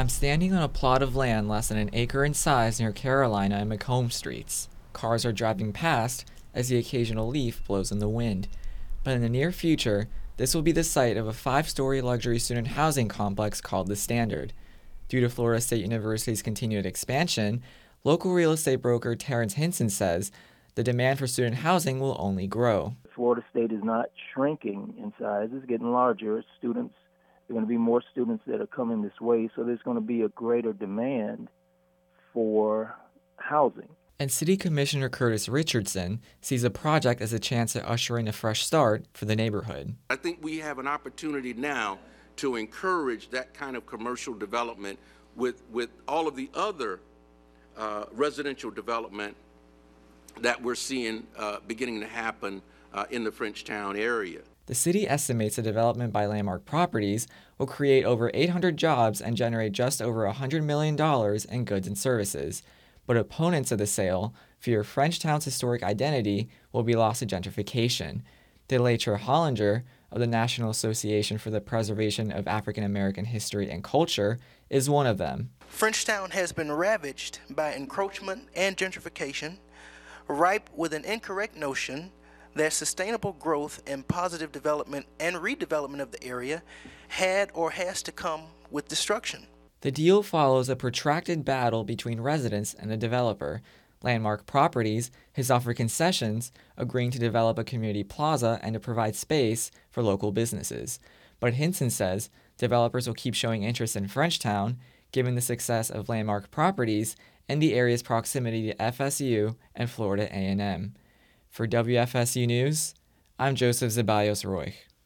I'm standing on a plot of land less than an acre in size near Carolina and Macomb Streets. Cars are driving past as the occasional leaf blows in the wind. But in the near future, this will be the site of a 5-story luxury student housing complex called The Standard. Due to Florida State University's continued expansion, local real estate broker Terrence Hinson says the demand for student housing will only grow. Florida State is not shrinking in size, it's getting larger. There are going to be more students that are coming this way, so there's going to be a greater demand for housing. And City Commissioner Curtis Richardson sees the project as a chance to usher in a fresh start for the neighborhood. I think we have an opportunity now to encourage that kind of commercial development with all of the other residential development that we're seeing beginning to happen in the Frenchtown area. The city estimates the development by Landmark Properties will create over 800 jobs and generate just over $100 million in goods and services. But opponents of the sale fear Frenchtown's historic identity will be lost to gentrification. Delaytra Hollinger of the National Association for the Preservation of African American History and Culture is one of them. Frenchtown has been ravaged by encroachment and gentrification, ripe with an incorrect notion that sustainable growth and positive development and redevelopment of the area had or has to come with destruction. The deal follows a protracted battle between residents and the developer. Landmark Properties has offered concessions, agreeing to develop a community plaza and to provide space for local businesses. But Hinson says developers will keep showing interest in Frenchtown, given the success of Landmark Properties and the area's proximity to FSU and Florida A&M. For WFSU News, I'm Joseph Zeballos Roy.